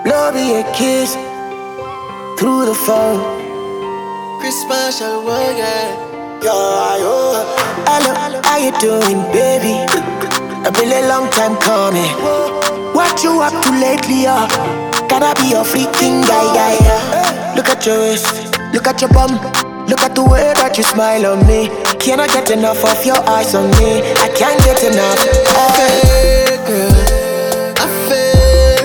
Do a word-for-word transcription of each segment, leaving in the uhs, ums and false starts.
blow me a kiss through the phone. Chris Marshall, one guy. Yo, yo. Hello, how you doing, baby? A really long time coming. What you up to lately, uh? Can I be your freaking guy, guy? Uh? Look at your waist, look at your bum, look at the way that you smile on me. Cannot get enough of your eyes on me. I can't get enough. I feel girl, I feel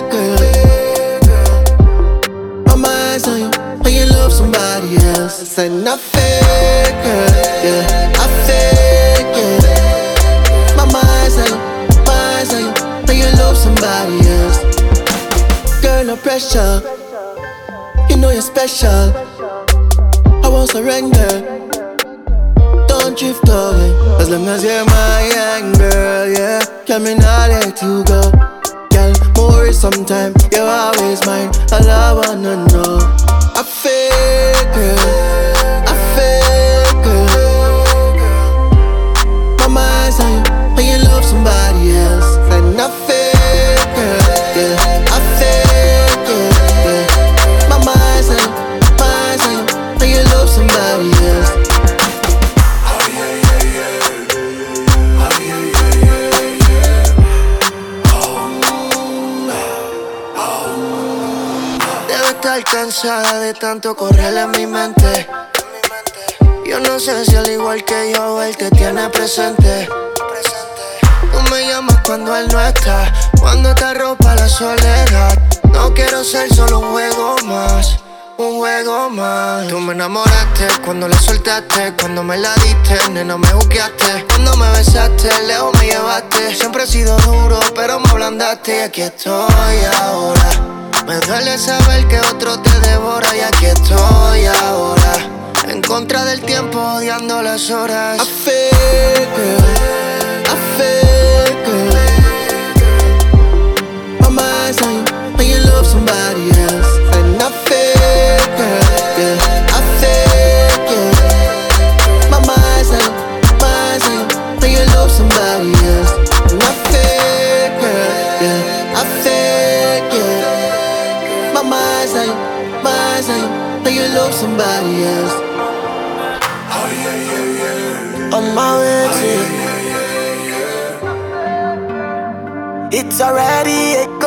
girl. My mind's on you, when you love somebody else. And I feel girl, yeah, I feel girl. My mind's on you, mind's on you, when you love somebody else. Girl, no pressure, you know you're special. I won't surrender. Don't drift away, as long as you're my young girl, yeah. Can me not let you go, girl. More sometime, you're always mine. All I wanna know, I feel girl, I feel girl. My mind's on you, when you love somebody else. And I feel girl, yeah, I feel girl, yeah. My mind's on you, mind's on you, when you love somebody else. Estar cansada de tanto correr en mi mente. Yo no sé si al igual que yo él te tiene presente. Tú me llamas cuando él no está, cuando te arropa la soledad. No quiero ser solo un juego más, un juego más. Tú me enamoraste cuando la soltaste, cuando me la diste, nena me buqueaste. Cuando me besaste, lejos me llevaste. Siempre he sido duro, pero me ablandaste y aquí estoy ahora. Me duele saber que otro te devora y aquí estoy ahora. En contra del tiempo, odiando las horas. I feel good, I feel good. My mind's on you, when you love somebody else. And I feel good, yeah, I feel good. My mind's on you, mind's on you, when you love somebody else. And I feel good, yeah, I feel good. My mind's on you, mind's on you, when you love somebody else. Oh, yeah, yeah, yeah. On my way to you. It's already a go.